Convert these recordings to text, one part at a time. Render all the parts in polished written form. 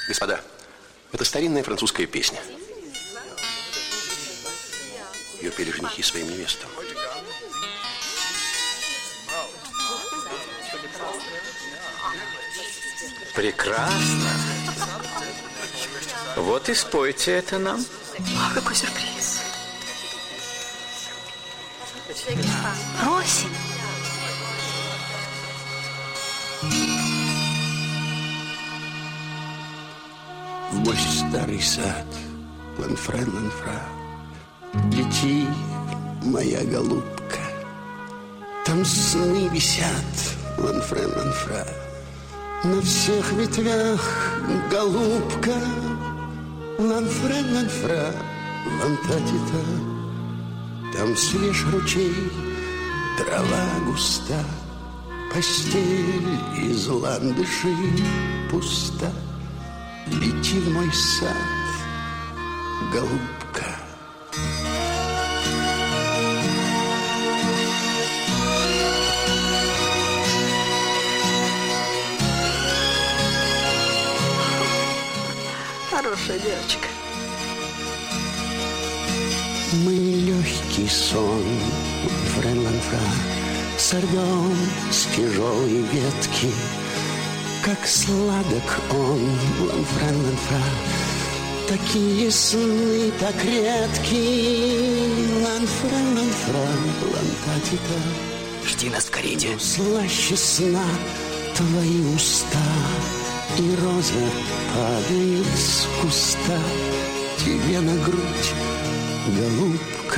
Господа, это старинная французская песня. Ее пели женихи своим невестам. Прекрасно. Вот и спойте это нам. О, какой сюрприз. Осень. В мой старый сад, ланфре, ланфра, лети, моя голубка. Там сны висят, ланфре, ланфра, на всех ветвях, голубка. Ланфре, ланфра, лантатита. Там свеж ручей, трава густа, постель из ландышей пуста. Лети в мой сад, голубка. Хорошая девочка. Мы легкий сон, ланфре-ланфра, сорвем с тяжелой ветки. Как сладок он, ланфре-ланфра, такие сны так редки. Ланфре-ланфра, лантатита. Жди нас в карете. Слаще сна твои уста, и розы падают с куста тебе на грудь, голубка.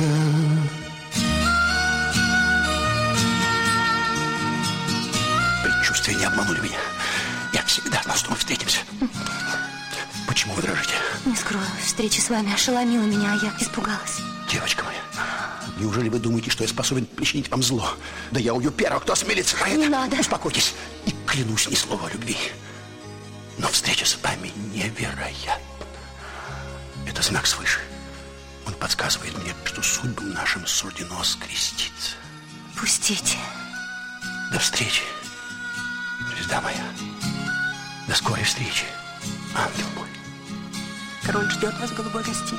Предчувствия не обманули меня. Я всегда знал, что мы встретимся. Почему вы дрожите? Не скрою, встреча с вами ошеломила меня, а я испугалась. Девочка моя, неужели вы думаете, что я способен причинить вам зло? Да я убью первого, кто осмелится на это. Не надо. Успокойтесь. И клянусь, ни слова о любви. Но встреча с вами невероятна. Это знак свыше. Он подсказывает мне, что судьбам нашим суждено скреститься. Пустите. До встречи, звезда моя. До скорой встречи, ангел мой. Король ждет вас в голубой гостиной.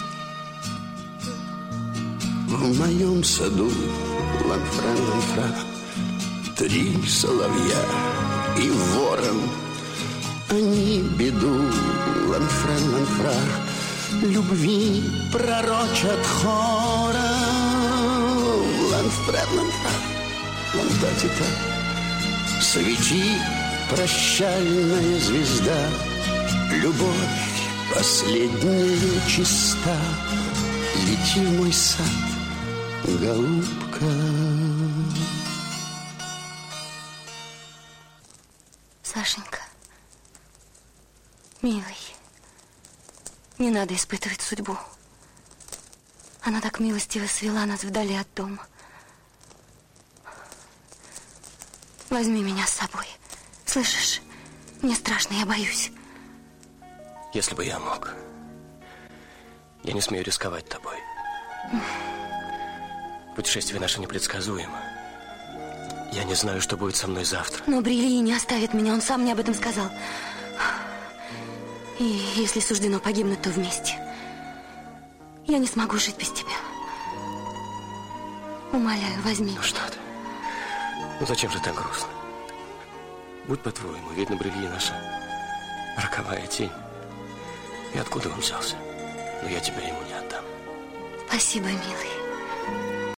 В моем саду, ланфре, ланфра, 3 соловья и ворон. Они беду, ланфре, ланфра, любви пророчат хора. Ланфре, ланфра, лантатита. Свети, прощальная звезда, любовь последняя чиста. Лети в мой сад, голубка. Сашенька, милый, не надо испытывать судьбу. Она так милостиво свела нас вдали от дома. Возьми меня с собой. Слышишь? Мне страшно, я боюсь. Если бы я мог. Я не смею рисковать тобой. Путешествие наше непредсказуемо. Я не знаю, что будет со мной завтра. Но Брильи не оставит меня, он сам мне об этом сказал. И если суждено погибнуть, то вместе. Я не смогу жить без тебя. Умоляю, возьми. Ну что ты? Ну зачем же так грустно? Будь по-твоему, видно, Брильи наша роковая тень. И откуда он взялся? Но я тебя ему не отдам. Спасибо, милый.